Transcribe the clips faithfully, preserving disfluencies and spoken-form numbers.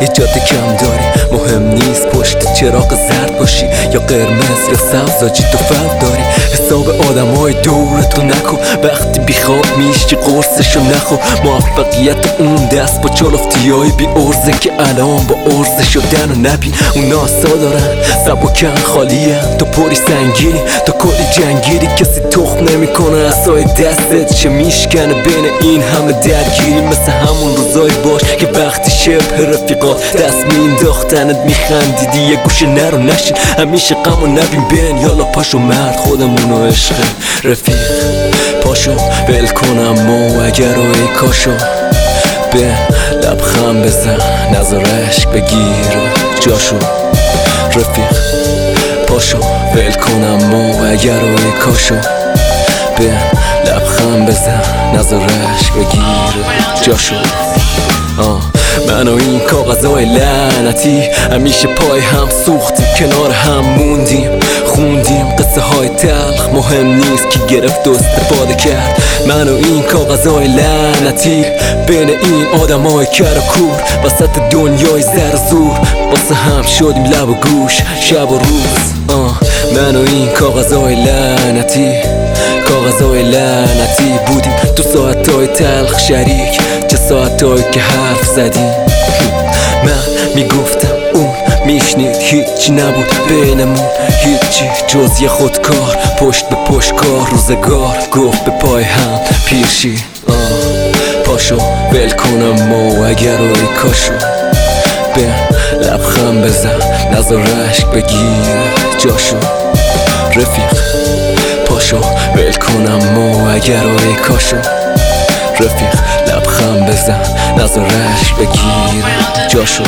یه جاده کم داری، مهم نیست پشت چراغ زرد باشی یا قرمز یا سبز، آجی تو فرق داری. حساب آدم های دورتو نکن، وقتی بیخواب میشی قرصشو نخور. موفقیت اون دست با چالفتیای بی ارزه که الان با ارزه شدن و نبین. اون ناسا دارن سبکن خالیه، تو پری سنگیری تو کلی جنگیری. کسی تخم نمیکنه اسای دستت چه میشکنه بین این همه درگیری. مثل همون روزای باش که وقتی شبه رفیقات دست مینداختنت میخندیدی. یه گوشه نرو نشین همیشه غم و نبین بین. یالا پاشو مرد خودمونو عشق رفیق، پاشو ول کنم مو اگر و ای کاشو. به لبخم بزن نظر عشق بگیر جاشو. رفیق پاشو ول کنم مو اگر و ای کاشو. به لبخم بزن نظر عشق بگیر جاشو. آه من و این کاغذهای لعنتی همیشه پای هم سوختیم، کنار هم موندیم، خوندیم قصه های تلخ. مهم نیست کی گرفت و استفاده کرد. من و این کاغذهای لعنتی بین این آدم های کر و کور، وسط دنیای زر زور واسه هم شدیم لب و گوش شب و روز. آه من و این کاغذهای لعنتی کاغذهای لعنتی بودیم تو ساعتهای تلخ شریک، چه ساعتهایی که حرف زدیم. من میگفتم اون میشنید، هیچی نبود بینمون، هیچی جز یه خودکار. پشت به پشت کار روزگار گفت به پای هم پیشی. آه پاشو ول کنم مو اگر و ای کاشو. به لبخم بزن نظر عشق بگیر جاشو. رفیق پاشو ول کنم مو اگر و ای کاشو. رفیق لبخم بزن نظر عشق بگیر جاشو.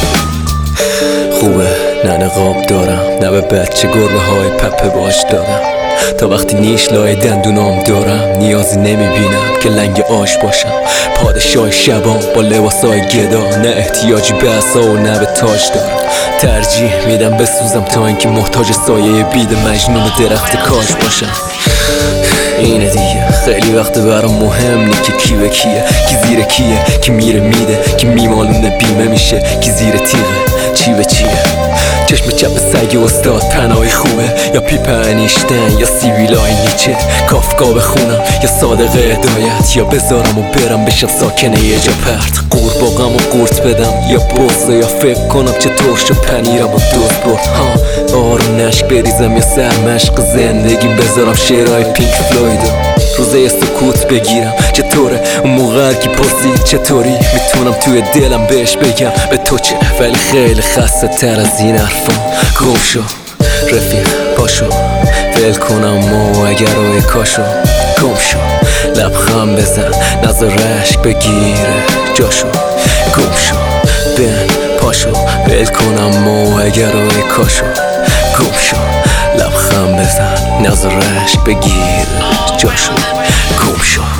خوبه نه نقاب دارم، نه به بچه گربه های پپه باش دارم. تا وقتی نیش لای دندونام دارم نیازی نمیبینم که لنگ آش باشم. پادشاه شبان با لباسای گدا، نه احتیاجی به عصا و نه به تاج دارم. ترجیح میدم بسوزم تا اینکه محتاج سایه بید مجنون درخت کاج باشم. اینه دیگه خیلی وقت برام مهم نی که کی به کیه، کی زیر کیه، کی میره میده، کی میمالونه بیمه میشه، کی زیر تیغه چی به چیه. چشم چپ سگ استاد پناهی خوبه، یا پیپ انیشتین یا سیویلای نیچه. کافکا بخونم یا صادق هدایت، یا بذارم و برم بشم ساکنه یه جا پرت. قورباغم و قورت بدم یا بوزه، یا فکر کنم چطور شد پنیرم و دوز برد. ها آروم نشک بریزم یا سرمشق زندگیم بذارم شعرهای پینک فلویدو. روزه یه سکوت بگیرم چطوره، اون موقع که پرسید چطوری میتونم توی دلم بهش بگم به تو چه. ولی خیلی خسته تر از این حرفام. گم شو رفیق پاشو ول کنم مو اگر و ای کاشو. گم شو لبخم بزن نظر عشق بگیره جاشو. گم شو بن پاشو ول کنم مو اگر و ای کاشو. گم شو لبخم بزن نظر عشق بگیره جاشو. گم شو.